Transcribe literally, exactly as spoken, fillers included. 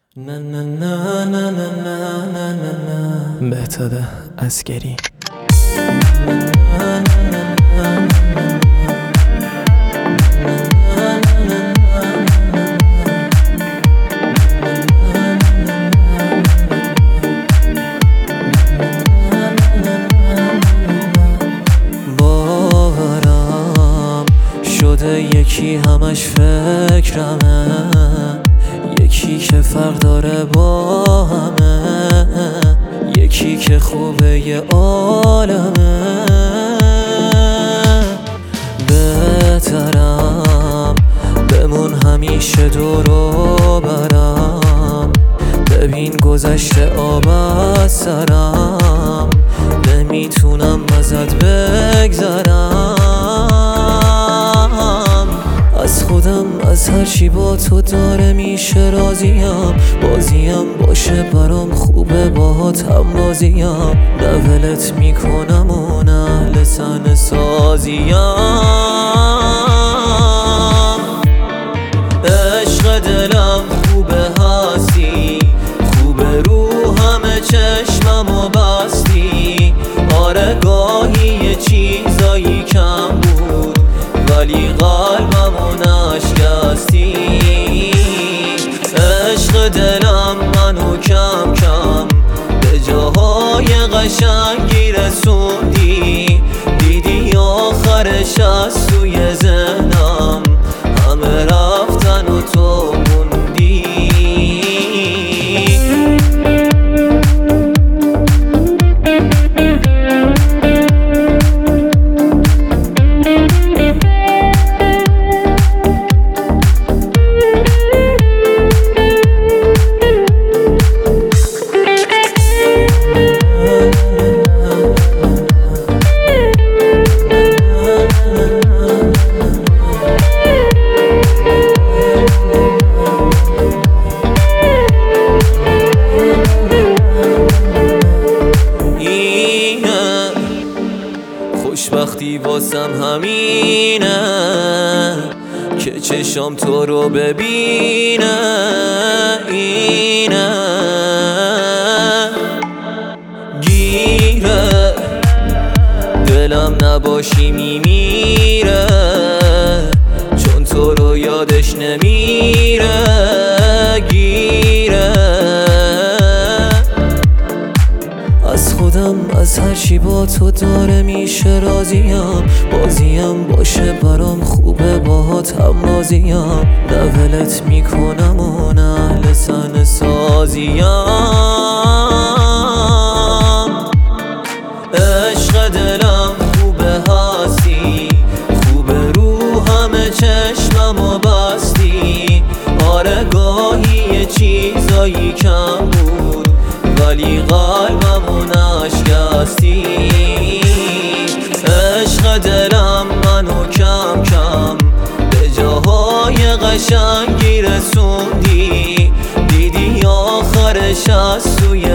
نه نه نه نه نه نه نه نه بهتره عسکری باورم شده یکی همش فکرمه، یکی که فرق داره با همه، یکی که خوبه یه عالمه. بهترم بمون همیشه دورو برم، ببین گذشته آب از سرم، نمیتونم ازت بگذرم. از خودم از هرچی با تو داره میشه راضیم، بازیم باشه برام خوبه باهات هم بازیم، نه ولت میکنم و نه لسن سازیم. عشق دلم خوبه هستی، خوبه رو همه چشممو بستی. آره گاهی یه چیزایی کم بود ولی قلبمو نشکستی. عشق دلم منو کم کم به جاهای قشنگی رسوندی، دیدی آخرش از سوی ذهنم همه رفتن و تو موندی. خوشبختی واسم همینه که چشام تو رو ببینه. اینه گیره دلم نباشی میمیره، چون تو رو یادش نمیره. گیره از خودم از هرچی با تو داره میشه راضیم، بازیم باشه برام خوبه باهات هم بازیم، نه ولت میکنم و نه لسن سازیم. عشق دلم خوبه هستی، خوبه رو همه چشممو بستی. آره گاهی یه چیزایی کم بود ولی قلبمو نشکستی. عشق دلم منو کم کم به جاهای قشنگی رسوندی، دیدی آخرش از سوی